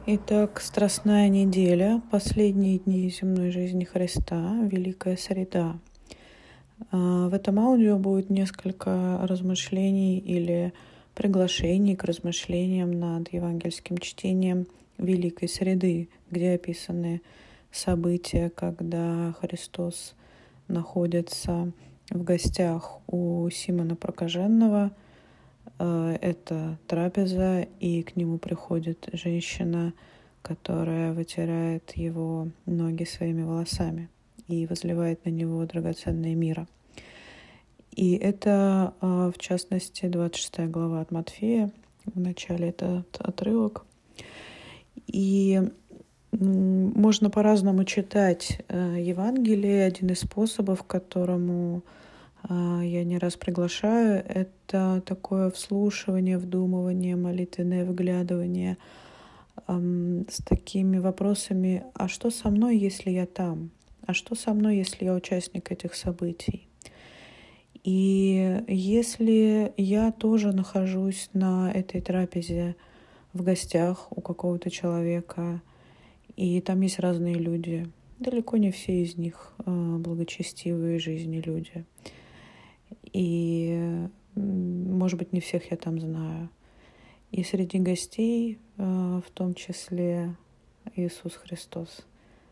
Итак, Страстная неделя, последние дни земной жизни Христа, Великая Среда. В этом аудио будет несколько размышлений или приглашений к размышлениям над евангельским чтением Великой Среды, где описаны события, когда Христос находится в гостях у Симона Прокаженного. Это трапеза, и к нему приходит женщина, которая вытирает его ноги своими волосами и возливает на него драгоценное мирра. И это, в частности, 26 глава от Матфея, в начале этот отрывок. И можно по-разному читать Евангелие. Один из способов, к которому я не раз приглашаю, это такое вслушивание, вдумывание, молитвенное вглядывание с такими вопросами: а что со мной, если я там? А что со мной, если я участник этих событий? И если я тоже нахожусь на этой трапезе в гостях у какого-то человека, и там есть разные люди, далеко не все из них благочестивые жизни люди. И, может быть, не всех я там знаю. И среди гостей, в том числе, Иисус Христос.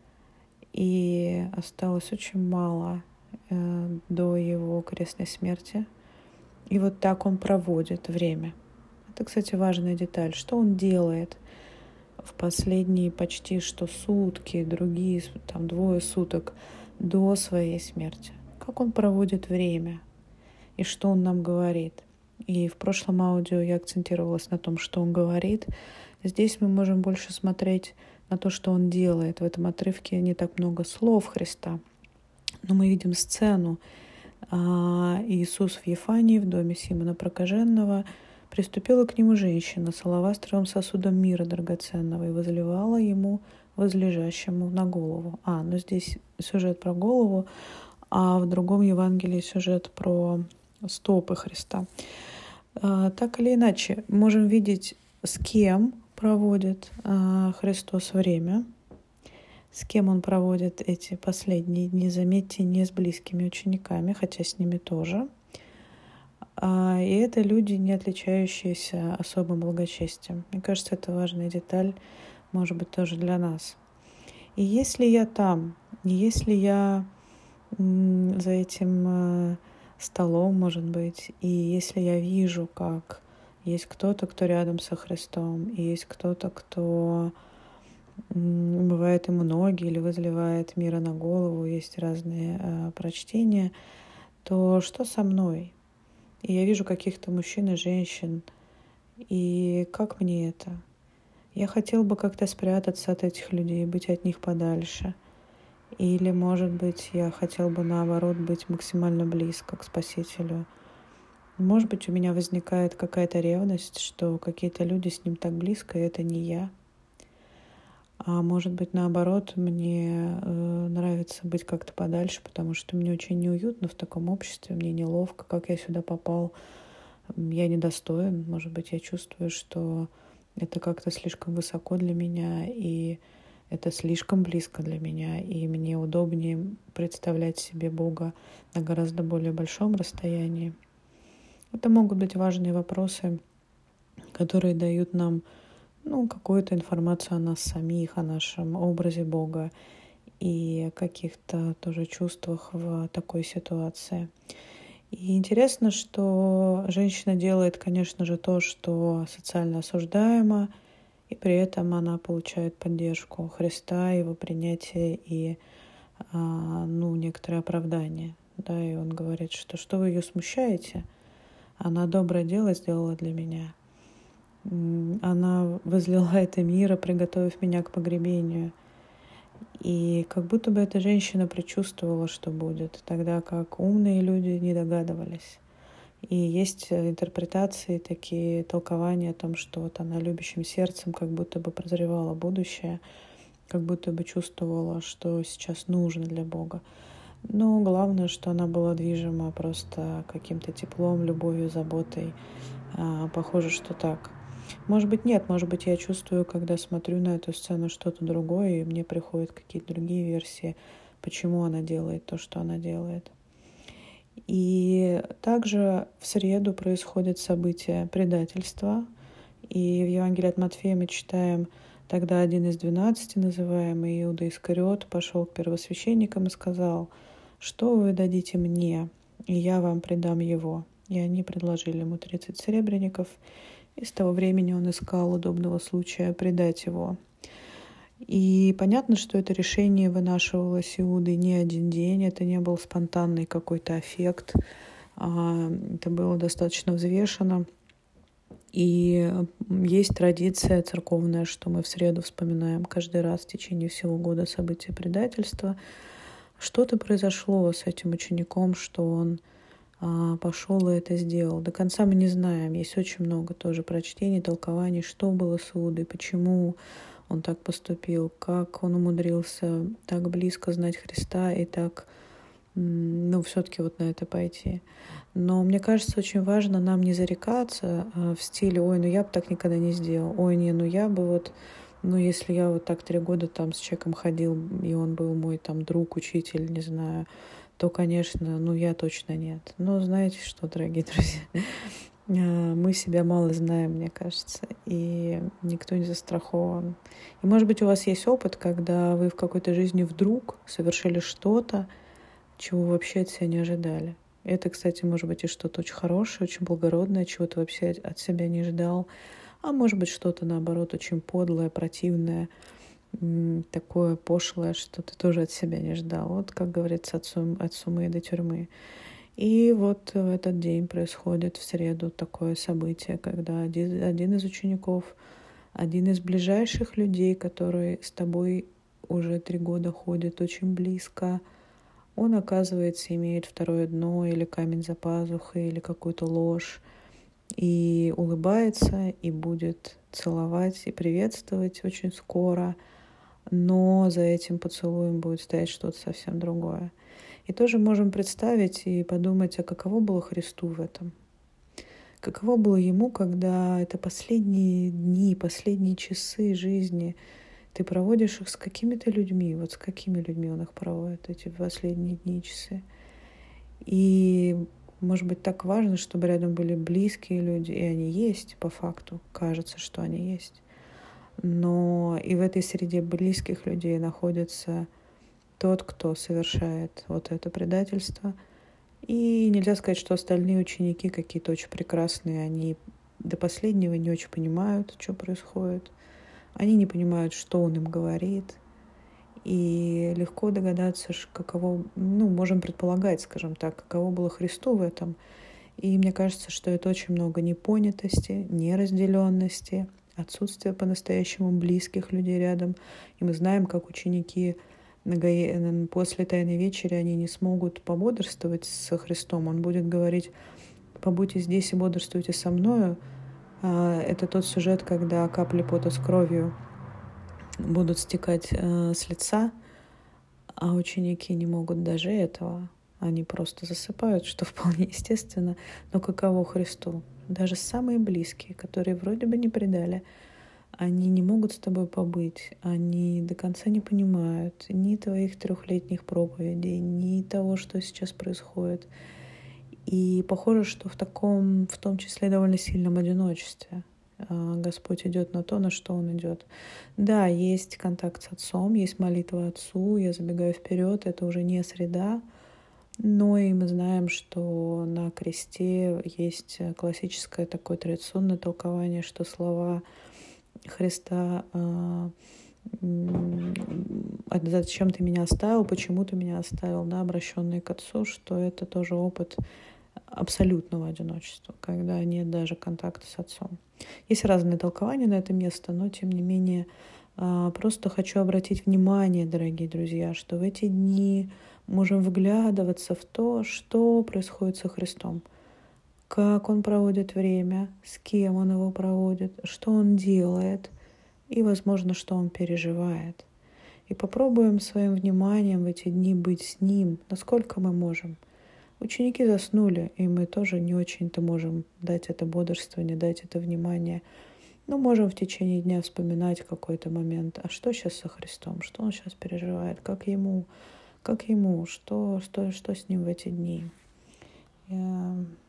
И осталось очень мало до Его крестной смерти. И вот так Он проводит время. Это, кстати, важная деталь. Что Он делает в последние почти что сутки, другие, там, 2 суток до своей смерти? Как Он проводит время? И что Он нам говорит. И в прошлом аудио я акцентировалась на том, что Он говорит. Здесь мы можем больше смотреть на то, что Он делает. В этом отрывке не так много слов Христа, но мы видим сцену. Иисус в Вифании, в доме Симона Прокаженного, приступила к нему женщина с алавастровым сосудом мирра драгоценного и возливала ему, возлежащему, на голову. Но здесь сюжет про голову, а в другом Евангелии сюжет про стопы Христа. Так или иначе, можем видеть, с кем проводит Христос время, с кем Он проводит эти последние дни. Заметьте, не с близкими учениками, хотя с ними тоже. И это люди, не отличающиеся особым благочестием. Мне кажется, это важная деталь, может быть, тоже для нас. И если я там, если я за этим столом, может быть, и если я вижу, как есть кто-то, кто рядом со Христом, и есть кто-то, кто умывает ему ноги или возливает мирра на голову, есть разные прочтения, то что со мной? И я вижу каких-то мужчин и женщин, и как мне это? Я хотел бы как-то спрятаться от этих людей, быть от них подальше. Или, может быть, я хотел бы, наоборот, быть максимально близко к Спасителю. Может быть, у меня возникает какая-то ревность, что какие-то люди с Ним так близко, и это не я. А может быть, наоборот, мне нравится быть как-то подальше, потому что мне очень неуютно в таком обществе, мне неловко, как я сюда попал. Я недостоин, может быть, я чувствую, что это как-то слишком высоко для меня, и это слишком близко для меня, и мне удобнее представлять себе Бога на гораздо более большом расстоянии. Это могут быть важные вопросы, которые дают нам какую-то информацию о нас самих, о нашем образе Бога и каких-то тоже чувствах в такой ситуации. И интересно, что женщина делает, конечно же, то, что социально осуждаемо, и при этом она получает поддержку Христа, Его принятие и некоторое оправдание. Да, и Он говорит, что вы ее смущаете? Она доброе дело сделала для меня. Она возлила это мирра, приготовив меня к погребению. И как будто бы эта женщина предчувствовала, что будет, тогда как умные люди не догадывались. И есть интерпретации, такие толкования о том, что вот она любящим сердцем как будто бы прозревала будущее, как будто бы чувствовала, что сейчас нужно для Бога. Но главное, что она была движима просто каким-то теплом, любовью, заботой. Похоже, что так. Может быть, нет, может быть, я чувствую, когда смотрю на эту сцену, что-то другое, и мне приходят какие-то другие версии, почему она делает то, что она делает. И также в среду происходит событие предательства. И в Евангелии от Матфея мы читаем: «Тогда один из 12, называемый Иуда Искариот, пошел к первосвященникам и сказал: что вы дадите мне, и я вам предам его». И они предложили ему 30 серебряников, и с того времени он искал удобного случая предать его. И понятно, что это решение вынашивалось Иудой не один день, это не был спонтанный какой-то аффект, это было достаточно взвешенно. И есть традиция церковная, что мы в среду вспоминаем каждый раз в течение всего года события предательства. Что-то произошло с этим учеником, что он пошел и это сделал. До конца мы не знаем. Есть очень много тоже прочтений, толкований, что было с Иудой, почему он так поступил, как он умудрился так близко знать Христа и так, все-таки вот на это пойти. Но мне кажется, очень важно нам не зарекаться в стиле: ой, я бы так никогда не сделал, ой, я бы если я вот так 3 года там с человеком ходил, и он был мой там друг, учитель, не знаю, то, конечно, я точно нет. Но знаете что, дорогие друзья, мы себя мало знаем, мне кажется, и никто не застрахован. И, может быть, у вас есть опыт, когда вы в какой-то жизни вдруг совершили что-то, чего вообще от себя не ожидали. Это, кстати, может быть и что-то очень хорошее, очень благородное, чего ты вообще от себя не ждал. А может быть, что-то, наоборот, очень подлое, противное, такое пошлое, что ты тоже от себя не ждал. Вот, как говорится, от сумы до тюрьмы. И вот в этот день происходит в среду такое событие, когда один из учеников, один из ближайших людей, который с тобой уже 3 года ходит очень близко, он, оказывается, имеет второе дно или камень за пазухой, или какую-то ложь, и улыбается, и будет целовать и приветствовать очень скоро, но за этим поцелуем будет стоять что-то совсем другое. И тоже можем представить и подумать, а каково было Христу в этом? Каково было ему, когда это последние дни, последние часы жизни, ты проводишь их с какими-то людьми, вот с какими людьми он их проводит, эти последние дни и часы. И, может быть, так важно, чтобы рядом были близкие люди, и они есть по факту, кажется, что они есть. Но и в этой среде близких людей находится тот, кто совершает вот это предательство. И нельзя сказать, что остальные ученики какие-то очень прекрасные, они до последнего не очень понимают, что происходит. Они не понимают, что он им говорит. И легко догадаться, каково, можем предполагать, скажем так, каково было Христу в этом. И мне кажется, что это очень много непонятости, неразделенности, отсутствия по-настоящему близких людей рядом. И мы знаем, как ученики после Тайной вечери, они не смогут пободрствовать со Христом. Он будет говорить: побудьте здесь и бодрствуйте со мною. Это тот сюжет, когда капли пота с кровью будут стекать с лица, а ученики не могут даже этого. Они просто засыпают, что вполне естественно. Но каково Христу? Даже самые близкие, которые вроде бы не предали, они не могут с тобой побыть, они до конца не понимают ни твоих 3-летних проповедей, ни того, что сейчас происходит. И похоже, что в том числе довольно сильном одиночестве Господь идет на то, на что Он идет. Да, есть контакт с Отцом, есть молитва Отцу, я забегаю вперед, это уже не среда, но и мы знаем, что на кресте есть классическое такое традиционное толкование, что слова Христа: «Зачем ты меня оставил, почему ты меня оставил», да, обращенные к Отцу, что это тоже опыт абсолютного одиночества, когда нет даже контакта с Отцом. Есть разные толкования на это место, но тем не менее просто хочу обратить внимание, дорогие друзья, что в эти дни можем вглядываться в то, что происходит со Христом, как Он проводит время, с кем Он его проводит, что Он делает и, возможно, что Он переживает. И попробуем своим вниманием в эти дни быть с Ним, насколько мы можем. Ученики заснули, и мы тоже не очень-то можем дать это бодрствование, дать это внимание. Ну, можем в течение дня вспоминать какой-то момент, а что сейчас со Христом, что он сейчас переживает, как ему, что с ним в эти дни.